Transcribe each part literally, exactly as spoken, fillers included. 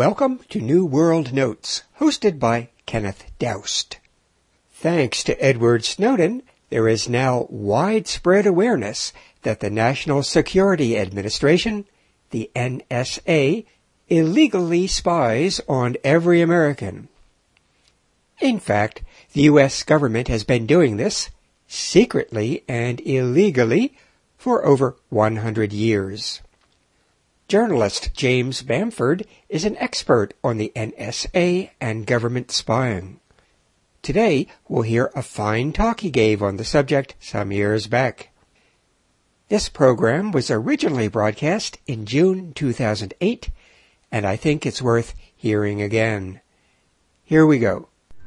Welcome to New World Notes, hosted by Kenneth Doust. Thanks to Edward Snowden, there is now widespread awareness that the National Security Administration, the N S A, illegally spies on every American. In fact, the U S government has been doing this, secretly and illegally, for over one hundred years. Journalist James Bamford is an expert on the N S A and government spying. Today, we'll hear a fine talk he gave on the subject some years back. This program was originally broadcast in June two thousand eight, and I think it's worth hearing again. Here we go.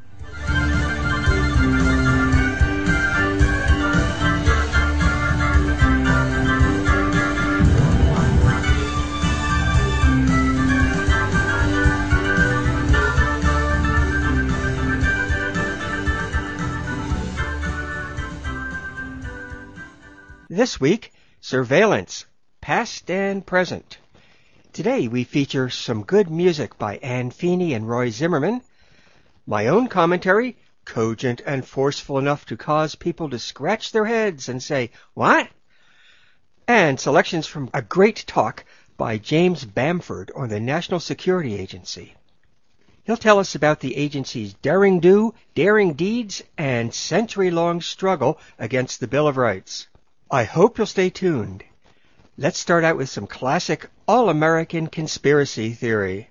This week, surveillance, past and present. Today we feature some good music by Anne Feeney and Roy Zimmerman, my own commentary, cogent and forceful enough to cause people to scratch their heads and say, "What?" and selections from a great talk by James Bamford on the National Security Agency. He'll tell us about the agency's daring do, daring deeds, and century-long struggle against the Bill of Rights. I hope you'll stay tuned. Let's start out with some classic all-American conspiracy theory.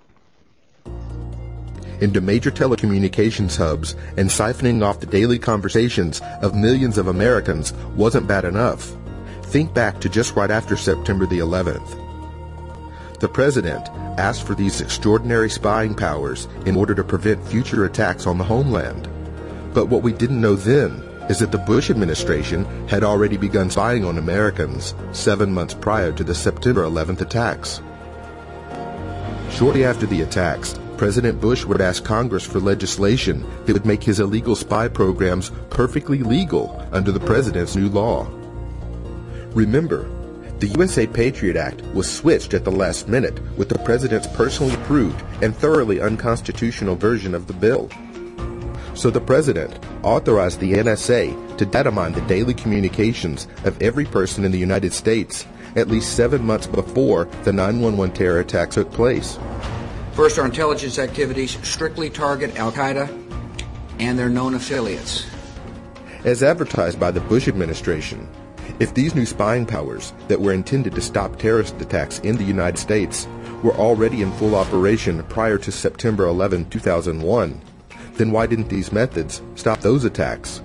Into major telecommunications hubs and siphoning off the daily conversations of millions of Americans wasn't bad enough. Think back to just right after September the eleventh. The president asked for these extraordinary spying powers in order to prevent future attacks on the homeland. But what we didn't know then is that the Bush administration had already begun spying on Americans seven months prior to the September eleventh attacks. Shortly after the attacks, President Bush would ask Congress for legislation that would make his illegal spy programs perfectly legal under the president's new law. Remember, the U S A Patriot Act was switched at the last minute with the president's personally approved and thoroughly unconstitutional version of the bill. So the president authorized the N S A to data mine the daily communications of every person in the United States at least seven months before the nine one one terror attack took place. First, our intelligence activities strictly target Al-Qaeda and their known affiliates. As advertised by the Bush administration, if these new spying powers that were intended to stop terrorist attacks in the United States were already in full operation prior to September eleventh, two thousand one, then why didn't these methods stop those attacks?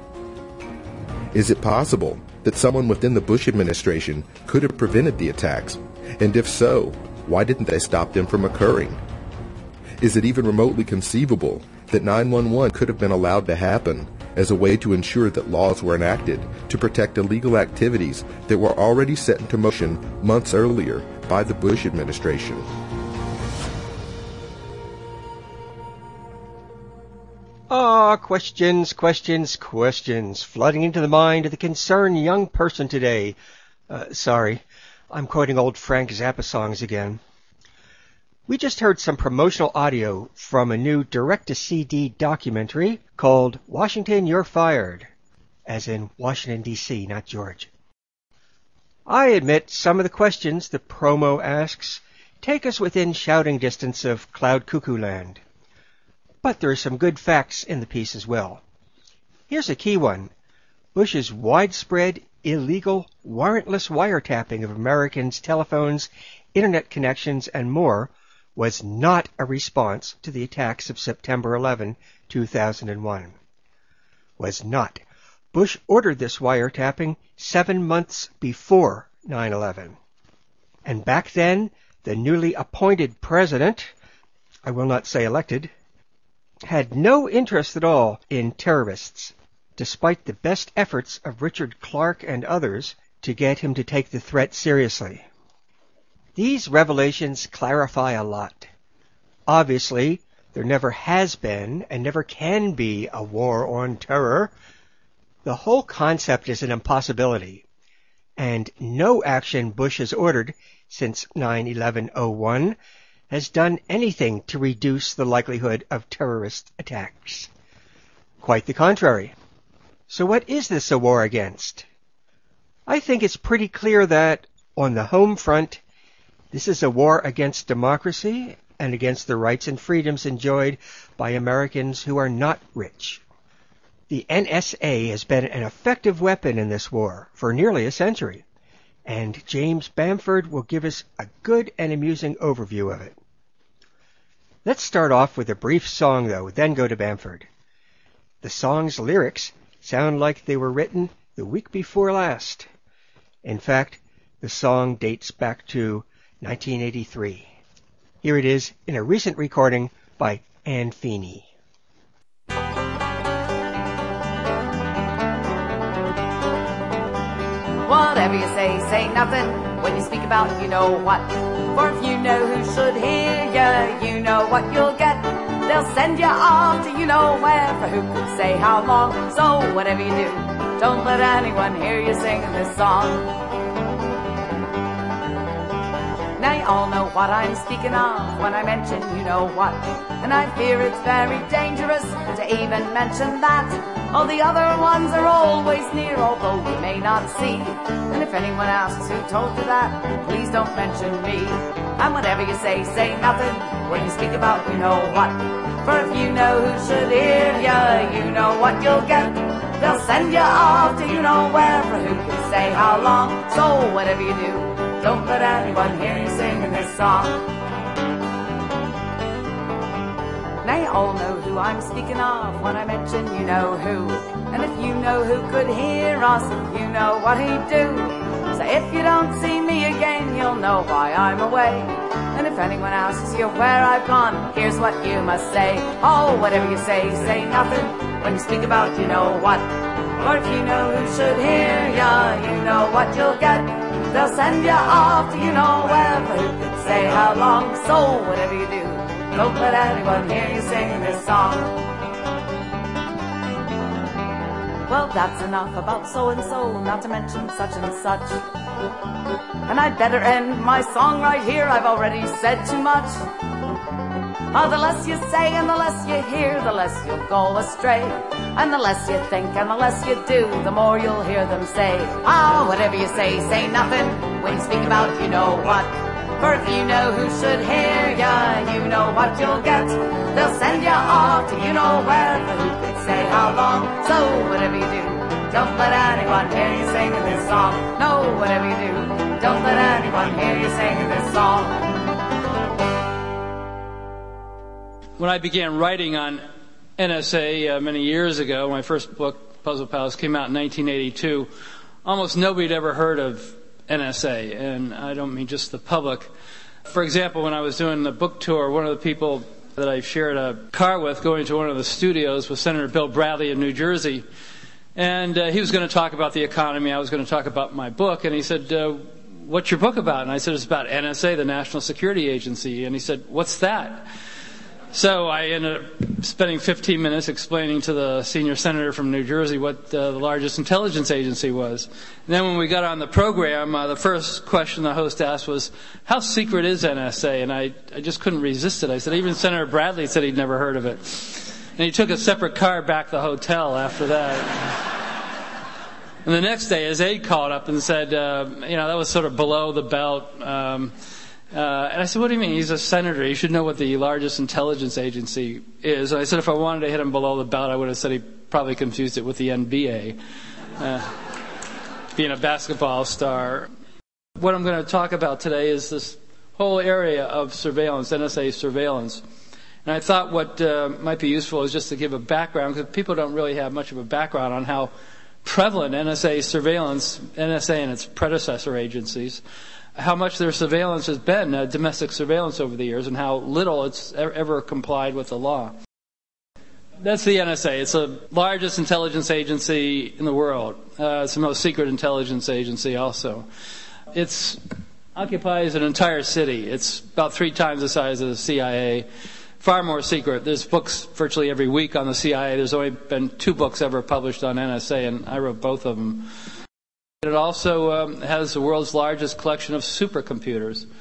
Is it possible that someone within the Bush administration could have prevented the attacks? And if so, why didn't they stop them from occurring? Is it even remotely conceivable that nine one one could have been allowed to happen as a way to ensure that laws were enacted to protect illegal activities that were already set into motion months earlier by the Bush administration? Ah, questions, questions, questions, flooding into the mind of the concerned young person today. Uh, sorry, I'm quoting old Frank Zappa songs again. We just heard some promotional audio from a new direct-to-C D documentary called Washington, You're Fired, as in Washington, D C, not George. I admit some of the questions the promo asks take us within shouting distance of Cloud Cuckoo Land. But there are some good facts in the piece as well. Here's a key one. Bush's widespread, illegal, warrantless wiretapping of Americans' telephones, internet connections, and more was not a response to the attacks of September eleventh, two thousand one. Was not. Bush ordered this wiretapping seven months before nine eleven. And back then, the newly appointed president, I will not say elected, had no interest at all in terrorists, despite the best efforts of Richard Clarke and others to get him to take the threat seriously. These revelations clarify a lot. Obviously, there never has been and never can be a war on terror. The whole concept is an impossibility, and no action Bush has ordered since nine eleven oh one has done anything to reduce the likelihood of terrorist attacks. Quite the contrary. So what is this a war against? I think it's pretty clear that, on the home front, this is a war against democracy and against the rights and freedoms enjoyed by Americans who are not rich. The N S A has been an effective weapon in this war for nearly a century, and James Bamford will give us a good and amusing overview of it. Let's start off with a brief song, though, then go to Bamford. The song's lyrics sound like they were written the week before last. In fact, the song dates back to nineteen eighty-three. Here it is in a recent recording by Anne Feeney. Whatever you say, say nothing when you speak about you know what. For if you know who should hear you, you know what you'll get. They'll send you off to you know where, for who could say how long. So whatever you do, don't let anyone hear you singing this song. Now you all know what I'm speaking of when I mention you know what. And I fear it's very dangerous to even mention that. All the other ones are always near, although you may not see. And if anyone asks who told you that, please don't mention me. And whatever you say, say nothing when you speak about you know what. For if you know who should hear you, you know what you'll get. They'll send you off to you know where, for who can say how long. So whatever you do, don't let anyone hear you singing this song. Now you all know who I'm speaking of when I mention you know who. And if you know who could hear us, you know what he'd do. So if you don't see me again, you'll know why I'm away. And if anyone asks you where I've gone, here's what you must say. Oh, whatever you say, say nothing when you speak about you know what. Or if you know who should hear ya, you know what you'll get. They'll send you off to you know where, for who could say how long. So whatever you do, don't let anyone hear you singing this song. Well, that's enough about so-and-so, not to mention such and such. And I'd better end my song right here, I've already said too much. Oh, the less you say and the less you hear, the less you'll go astray. And the less you think and the less you do, the more you'll hear them say. Ah, oh, whatever you say, say nothing when you speak about you know what. For if you know who should hear ya, you know what you'll get. They'll send you off to you know where, for who could say how long. So whatever you do, don't let anyone hear you singing this song. No, whatever you do, don't let anyone hear you singing this song. When I began writing on N S A uh, many years ago, my first book, Puzzle Palace, came out in nineteen eighty-two. Almost nobody had ever heard of N S A, and I don't mean just the public. For example, when I was doing the book tour, one of the people that I shared a car with going to one of the studios was Senator Bill Bradley of New Jersey. And uh, he was going to talk about the economy. I was going to talk about my book. And he said, uh, what's your book about? And I said, it's about N S A, the National Security Agency. And he said, what's that? So I ended up spending fifteen minutes explaining to the senior senator from New Jersey what uh, the largest intelligence agency was. And then when we got on the program, uh, the first question the host asked was, how secret is N S A? And I, I just couldn't resist it. I said, even Senator Bradley said he'd never heard of it. And he took a separate car back to the hotel after that. And the next day, his aide called up and said, uh, you know, that was sort of below the belt. Um, Uh, and I said, what do you mean? He's a senator. He should know what the largest intelligence agency is. And I said, if I wanted to hit him below the belt, I would have said he probably confused it with the N B A, uh, being a basketball star. What I'm going to talk about today is this whole area of surveillance, N S A surveillance. And I thought what uh, might be useful is just to give a background, because people don't really have much of a background on how prevalent N S A surveillance, N S A and its predecessor agencies, how much their surveillance has been, uh, domestic surveillance over the years, and how little it's ever complied with the law. That's the N S A. It's the largest intelligence agency in the world. Uh, it's the most secret intelligence agency also. It occupies an entire city. It's about three times the size of the C I A. Far more secret. There's books virtually every week on the C I A. There's only been two books ever published on N S A, and I wrote both of them. It also um, has the world's largest collection of supercomputers.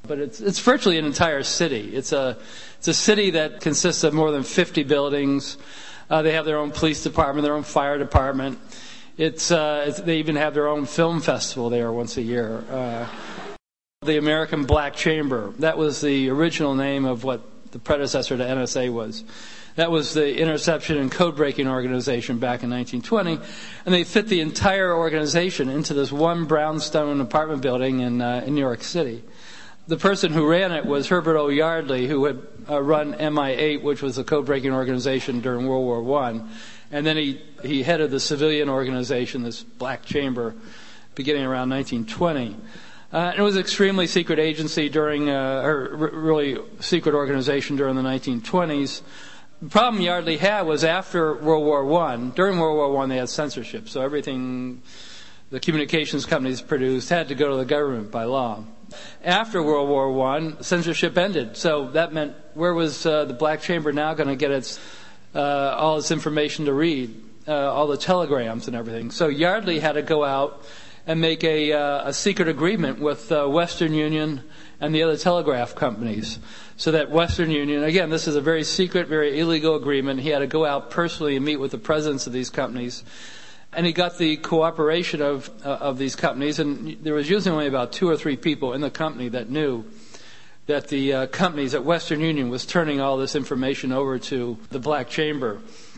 But it's it's virtually an entire city. It's a it's a city that consists of more than fifty buildings. Uh, they have their own police department, their own fire department. It's, uh, it's they even have their own film festival there once a year. Uh, the American Black Chamber. That was the original name of what the predecessor to N S A was. That was the interception and code-breaking organization back in nineteen twenty, and they fit the entire organization into this one brownstone apartment building in, uh, in New York City. The person who ran it was Herbert O. Yardley, who had uh, run M I eight, which was a code-breaking organization during World War One, and then he, he headed the civilian organization, this Black Chamber, beginning around nineteen twenty. Uh, it was an extremely secret agency during, uh, or really secret organization during the nineteen twenties. The problem Yardley had was after World War One, during World War One they had censorship, so everything the communications companies produced had to go to the government by law. After World War One, censorship ended, so that meant where was uh, the Black Chamber now going to get its uh, all its information to read, uh, all the telegrams and everything? So Yardley had to go out and make a, uh, a secret agreement with uh, Western Union and the other telegraph companies, so that Western Union, again, this is a very secret, very illegal agreement. He had to go out personally and meet with the presidents of these companies. And he got the cooperation of uh, of these companies, and there was usually only about two or three people in the company that knew that the uh, companies at Western Union was turning all this information over to the Black Chamber.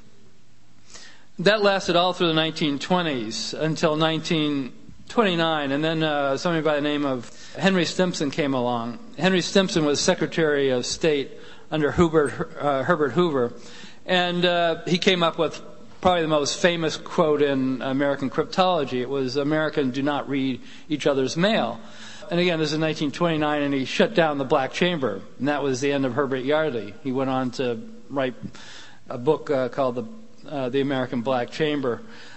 That lasted all through the nineteen twenties until nineteen twenty-nine, and then uh, somebody by the name of Henry Stimson came along. Henry Stimson was Secretary of State under Hubert, uh, Herbert Hoover, and uh, he came up with probably the most famous quote in American cryptology. It was, "Americans do not read each other's mail." And again, this is nineteen twenty-nine, and he shut down the Black Chamber. And that was the end of Herbert Yardley. He went on to write a book uh, called the, uh, the American Black Chamber.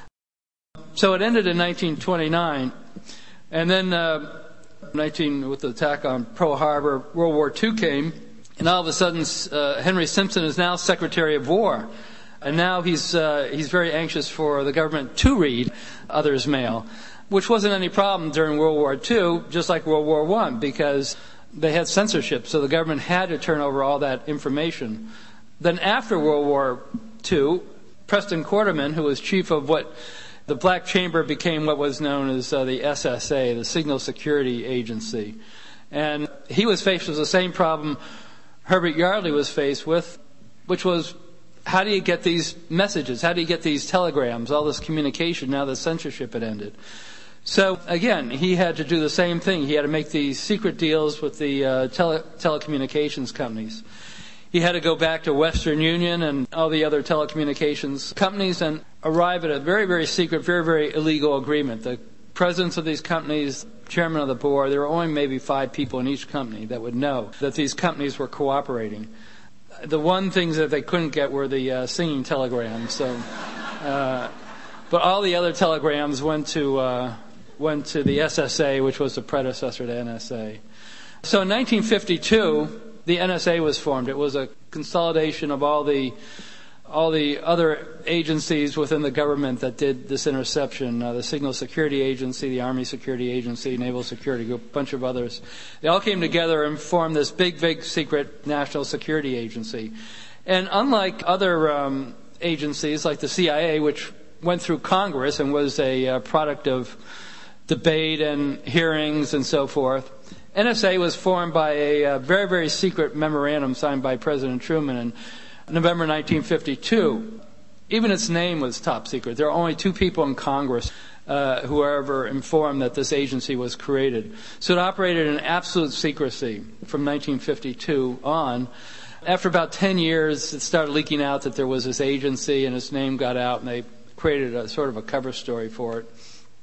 So it ended in nineteen twenty-nine. And then uh, nineteen with the attack on Pearl Harbor, World War Two came. And all of a sudden, uh, Henry Stimson is now Secretary of War. And now he's uh, he's very anxious for the government to read others' mail, which wasn't any problem during World War Two, just like World War One, because they had censorship, so the government had to turn over all that information. Then after World War Two, Preston Quarterman, who was chief of what the Black Chamber became what was known as uh, the S S A, the Signal Security Agency. And he was faced with the same problem Herbert Yardley was faced with, which was, how do you get these messages? How do you get these telegrams, all this communication now that censorship had ended? So, again, he had to do the same thing. He had to make these secret deals with the uh, tele- telecommunications companies. He had to go back to Western Union and all the other telecommunications companies and arrive at a very, very secret, very, very illegal agreement. The presidents of these companies, chairman of the board, there were only maybe five people in each company that would know that these companies were cooperating. The one things that they couldn't get were the uh, singing telegrams. So, uh, but all the other telegrams went to uh, went to the S S A, which was the predecessor to N S A. So in nineteen fifty-two, the N S A was formed. It was a consolidation of all the all the other agencies within the government that did this interception, uh, the Signal Security Agency, the Army Security Agency, Naval Security Group, a bunch of others. They all came together and formed this big, big secret national security agency. And unlike other um, agencies like the C I A, which went through Congress and was a uh, product of debate and hearings and so forth, N S A was formed by a uh, very, very secret memorandum signed by President Truman in November nineteen fifty-two. Even its name was top secret. There are only two people in Congress uh, who were ever informed that this agency was created. So it operated in absolute secrecy from nineteen fifty-two on. After about ten years, it started leaking out that there was this agency, and its name got out, and they created a sort of a cover story for it.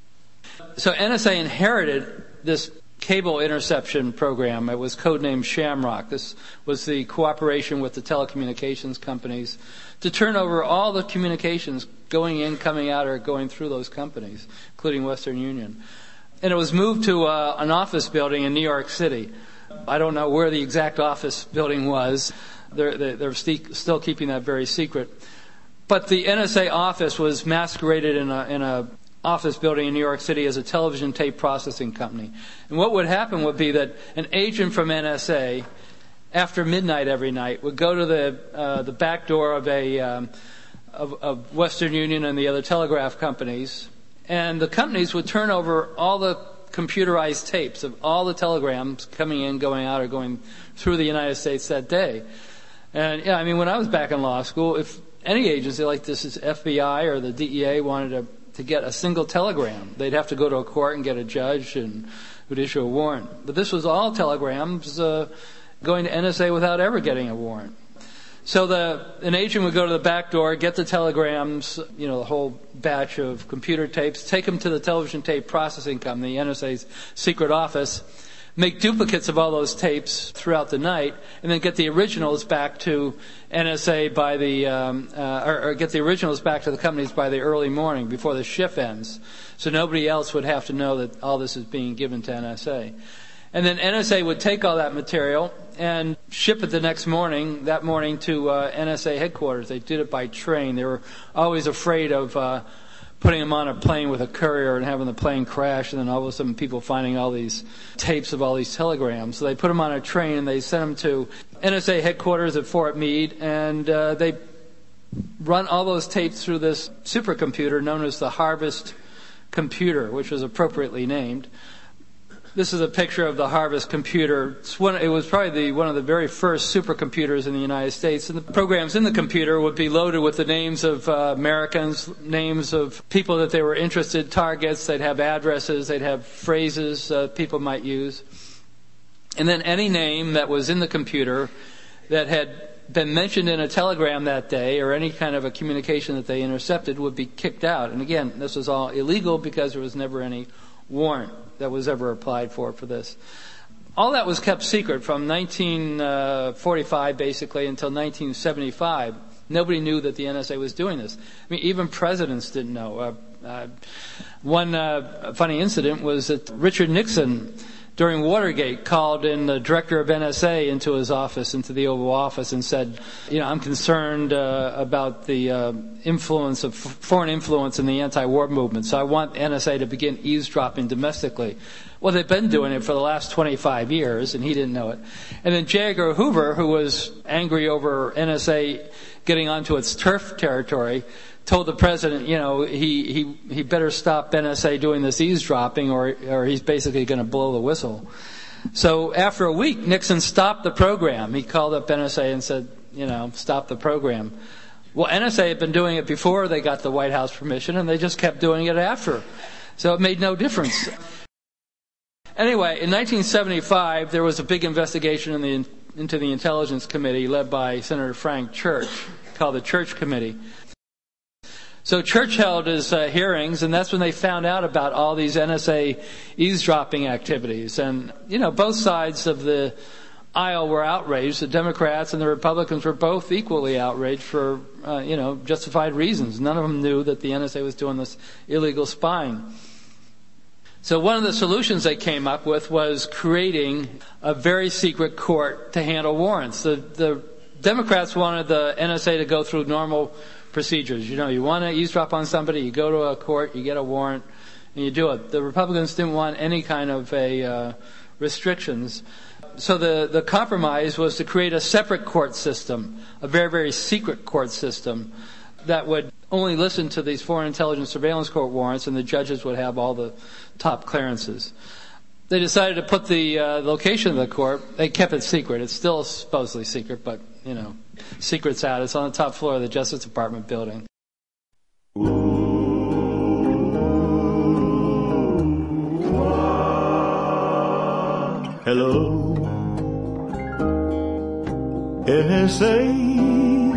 So N S A inherited this cable interception program. It was codenamed Shamrock. This was the cooperation with the telecommunications companies to turn over all the communications going in, coming out, or going through those companies, including Western Union. And it was moved to uh, an office building in New York City. I don't know where the exact office building was. They're, they're st- still keeping that very secret. But the N S A office was masqueraded in a, in a office building in New York City as a television tape processing company. And what would happen would be that an agent from N S A, after midnight every night, would go to the uh, the back door of a um, of, of Western Union and the other telegraph companies, and the companies would turn over all the computerized tapes of all the telegrams coming in, going out, or going through the United States that day. And yeah, I mean, when I was back in law school, if any agency like this, is F B I or the D E A, wanted to to get a single telegram, they'd have to go to a court and get a judge and would issue a warrant. But this was all telegrams uh, going to N S A without ever getting a warrant. So the an agent would go to the back door, get the telegrams, you know, the whole batch of computer tapes, take them to the television tape processing company, N S A's secret office, make duplicates of all those tapes throughout the night, and then get the originals back to N S A by the, um, uh, or, or get the originals back to the companies by the early morning before the shift ends. So nobody else would have to know that all this is being given to N S A. And then N S A would take all that material and ship it the next morning, that morning to uh, N S A headquarters. They did it by train. They were always afraid of uh, putting them on a plane with a courier and having the plane crash, and then all of a sudden people finding all these tapes of all these telegrams. So they put them on a train and they sent them to N S A headquarters at Fort Meade, and uh, they run all those tapes through this supercomputer known as the Harvest computer, which was appropriately named. This is a picture of the Harvest computer. It's one, it was probably the, one of the very first supercomputers in the United States. And the programs in the computer would be loaded with the names of uh, Americans, names of people that they were interested, targets. They'd have addresses. They'd have phrases uh, people might use. And then any name that was in the computer that had been mentioned in a telegram that day, or any kind of a communication that they intercepted, would be kicked out. And again, this was all illegal because there was never any warrant that was ever applied for for this. All that was kept secret from nineteen forty-five basically until nineteen seventy-five. Nobody knew that the N S A was doing this. I mean, even presidents didn't know. Uh, uh, one uh, funny incident was that Richard Nixon, during Watergate, called in the director of N S A into his office, into the Oval Office, and said, you know, I'm concerned uh, about the uh, influence of f- foreign influence in the anti-war movement, so I want N S A to begin eavesdropping domestically. Well, they've been doing it for the last twenty-five years, and he didn't know it. And then J. Edgar Hoover, who was angry over N S A getting onto its turf territory, told the president, you know, he, he, he better stop N S A doing this eavesdropping, or, or he's basically going to blow the whistle. So after a week, Nixon stopped the program. He called up N S A and said, you know, stop the program. Well, N S A had been doing it before they got the White House permission, and they just kept doing it after. So it made no difference. Anyway, in nineteen seventy-five, there was a big investigation in the, into the Intelligence Committee led by Senator Frank Church, called the Church Committee. So Church held his uh, hearings, and that's when they found out about all these N S A eavesdropping activities. And, you know, both sides of the aisle were outraged. The Democrats and the Republicans were both equally outraged for, uh, you know, justified reasons. None of them knew that the N S A was doing this illegal spying. So one of the solutions they came up with was creating a very secret court to handle warrants. The, the Democrats wanted the N S A to go through normal procedures. You know, you want to eavesdrop on somebody, you go to a court, you get a warrant, and you do it. The Republicans didn't want any kind of a uh, restrictions. So the, the compromise was to create a separate court system, a very, very secret court system that would only listen to these foreign intelligence surveillance court warrants, and the judges would have all the top clearances. They decided to put the uh, location of the court. They kept it secret. It's still supposedly secret, but, you know, secret's out. It's on the top floor of the Justice Department building. Hello, N S A.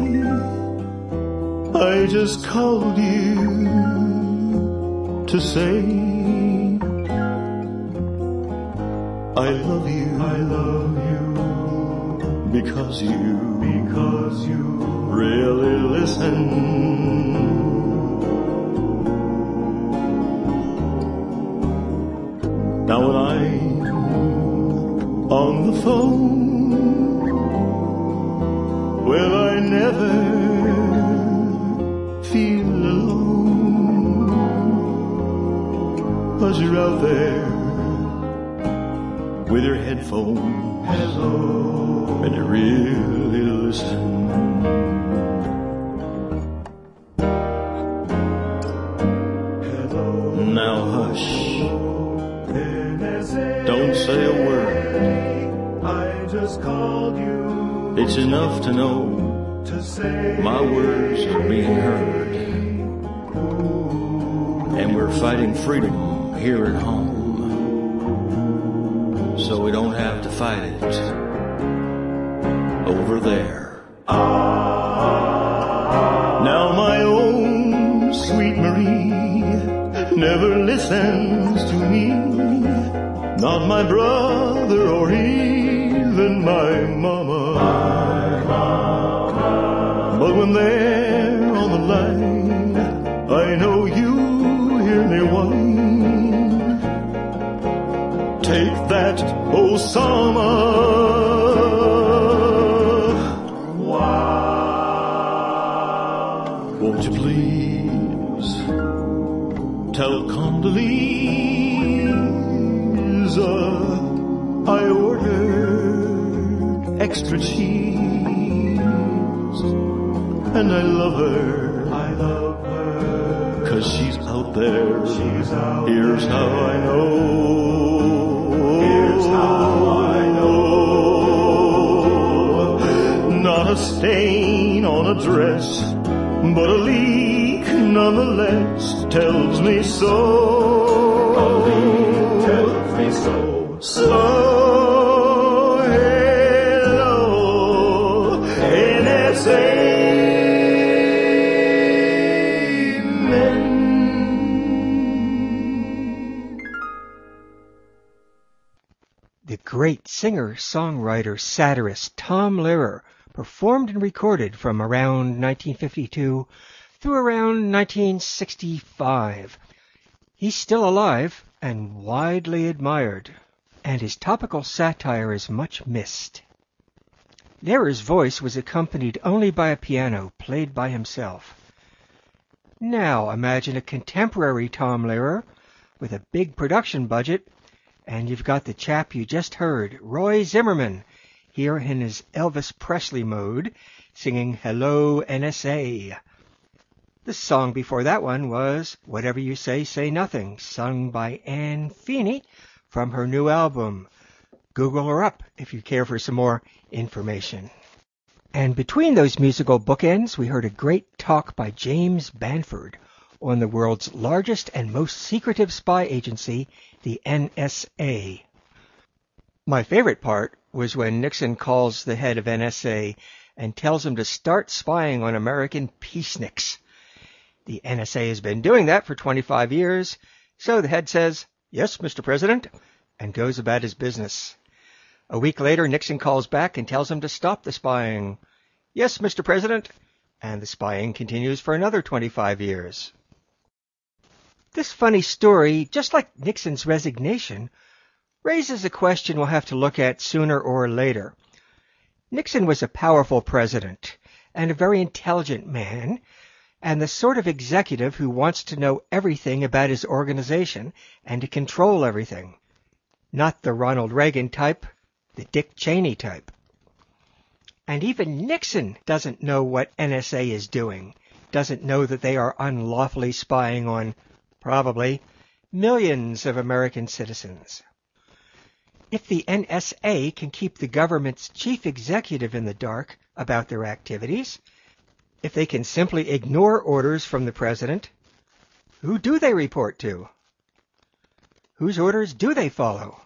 I just called you to say I love you. I love you because you because you really listen. Now when I'm on the phone, will I never feel alone? suppose you're out there with your headphones. Hello. And you really listen. Hello. Now hush. Don't say a word. I just called you. It's enough to know to say my words are being heard. And we're fighting freedom here at home, so we don't have to fight it over there. Now my own sweet Marie never listens to me, not my brother or even my mama. My mama. But when they're on the line, I know you hear me whine. Take that, Osama. Wow. Won't you please tell Condoleezza I ordered extra cheese, and I love her. I love her. 'Cause she's out there. She's out Here's there. How I know. Here's how I know. Not a stain on a dress, but a leak nonetheless tells me so. A leak tells me so. So hello, N S A. The great singer-songwriter satirist Tom Lehrer performed and recorded from around nineteen fifty-two through around nineteen sixty-five. He's still alive and widely admired, and his topical satire is much missed. Lehrer's voice was accompanied only by a piano played by himself. Now imagine a contemporary Tom Lehrer with a big production budget, and you've got the chap you just heard, Roy Zimmerman, here in his Elvis Presley mode, singing Hello, N S A. The song before that one was Whatever You Say, Say Nothing, sung by Anne Feeney from her new album. Google her up if you care for some more information. And between those musical bookends, we heard a great talk by James Banford on the world's largest and most secretive spy agency, the N S A. My favorite part was when Nixon calls the head of N S A and tells him to start spying on American peaceniks. The N S A has been doing that for twenty-five years, so the head says, "Yes, Mister President," and goes about his business. A week later, Nixon calls back and tells him to stop the spying. "Yes, Mister President," and the spying continues for another twenty-five years. This funny story, just like Nixon's resignation, raises a question we'll have to look at sooner or later. Nixon was a powerful president and a very intelligent man, and the sort of executive who wants to know everything about his organization and to control everything. Not the Ronald Reagan type, the Dick Cheney type. And even Nixon doesn't know what N S A is doing, doesn't know that they are unlawfully spying on, probably, millions of American citizens. If the N S A can keep the government's chief executive in the dark about their activities, if they can simply ignore orders from the president, who do they report to? Whose orders do they follow?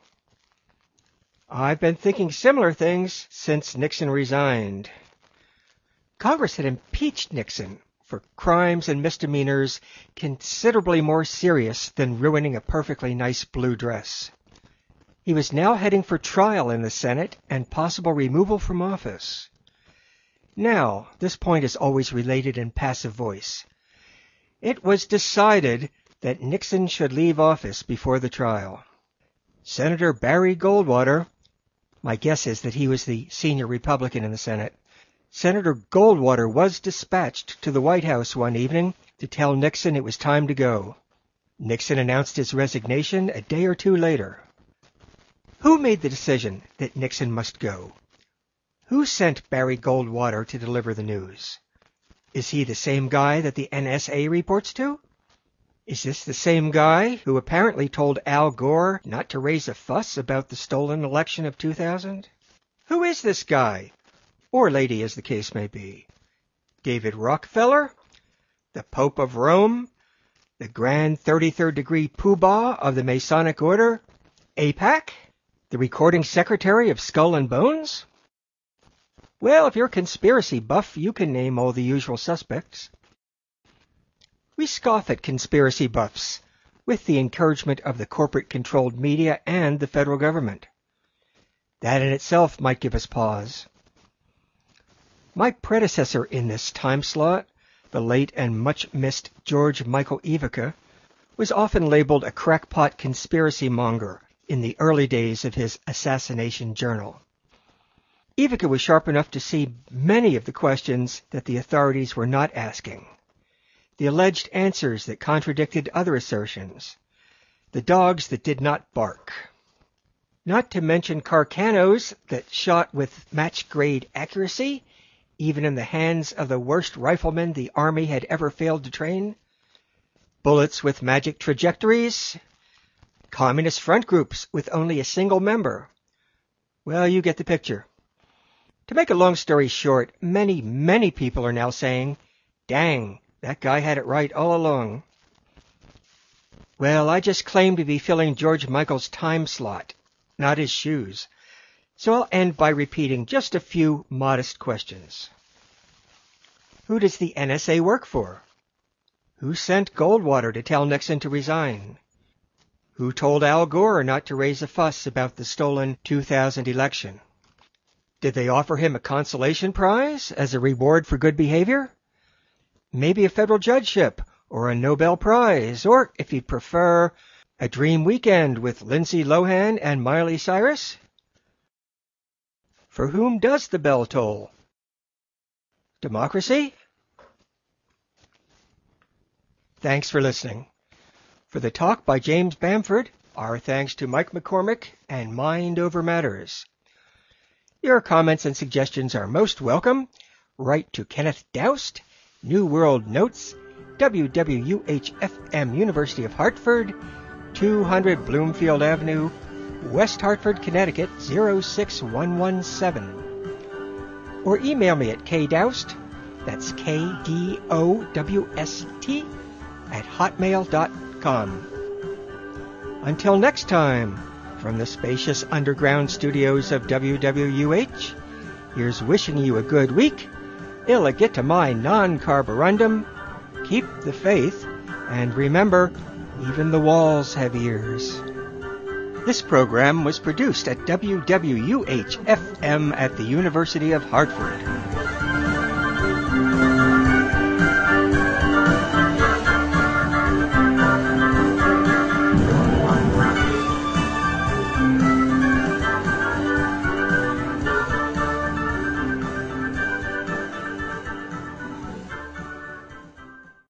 I've been thinking similar things since Nixon resigned. Congress had impeached Nixon for crimes and misdemeanors considerably more serious than ruining a perfectly nice blue dress. He was now heading for trial in the Senate and possible removal from office. Now, this point is always related in passive voice. It was decided that Nixon should leave office before the trial. Senator Barry Goldwater, my guess is that he was the senior Republican in the Senate, Senator Goldwater was dispatched to the White House one evening to tell Nixon it was time to go. Nixon announced his resignation a day or two later. Who made the decision that Nixon must go? Who sent Barry Goldwater to deliver the news? Is he the same guy that the N S A reports to? Is this the same guy who apparently told Al Gore not to raise a fuss about the stolen election of two thousand? Who is this guy? Or lady, as the case may be. David Rockefeller? The Pope of Rome? The Grand thirty-third Degree Poobah of the Masonic Order? AIPAC? The recording secretary of Skull and Bones? Well, if you're a conspiracy buff, you can name all the usual suspects. We scoff at conspiracy buffs, with the encouragement of the corporate-controlled media and the federal government. That in itself might give us pause. My predecessor in this time slot, the late and much-missed George Michael Ivica, was often labeled a crackpot conspiracy monger in the early days of his assassination journal. Ivica was sharp enough to see many of the questions that the authorities were not asking, the alleged answers that contradicted other assertions, the dogs that did not bark. Not to mention Carcanos that shot with match-grade accuracy, even in the hands of the worst riflemen the Army had ever failed to train, bullets with magic trajectories, communist front groups with only a single member. Well, you get the picture. To make a long story short, many, many people are now saying, dang, that guy had it right all along. Well, I just claim to be filling George Michael's time slot, not his shoes. So I'll end by repeating just a few modest questions. Who does the N S A work for? Who sent Goldwater to tell Nixon to resign? Who told Al Gore not to raise a fuss about the stolen two thousand election? Did they offer him a consolation prize as a reward for good behavior? Maybe a federal judgeship, or a Nobel Prize, or, if you prefer, a dream weekend with Lindsay Lohan and Miley Cyrus? For whom does the bell toll? Democracy? Thanks for listening. For the talk by James Bamford, our thanks to Mike McCormick and Mind Over Matters. Your comments and suggestions are most welcome. Write to Kenneth Doust, New World Notes, W W U H F M, University of Hartford, two hundred Bloomfield Avenue, West Hartford, Connecticut, zero six one one seven. Or email me at kdoust, that's K D O W S T, at hotmail dot com. Until next time, from the spacious underground studios of W W U H, here's wishing you a good week, illa get to my non-carborundum, keep the faith, and remember, even the walls have ears. This program was produced at W W U H F M at the University of Hartford.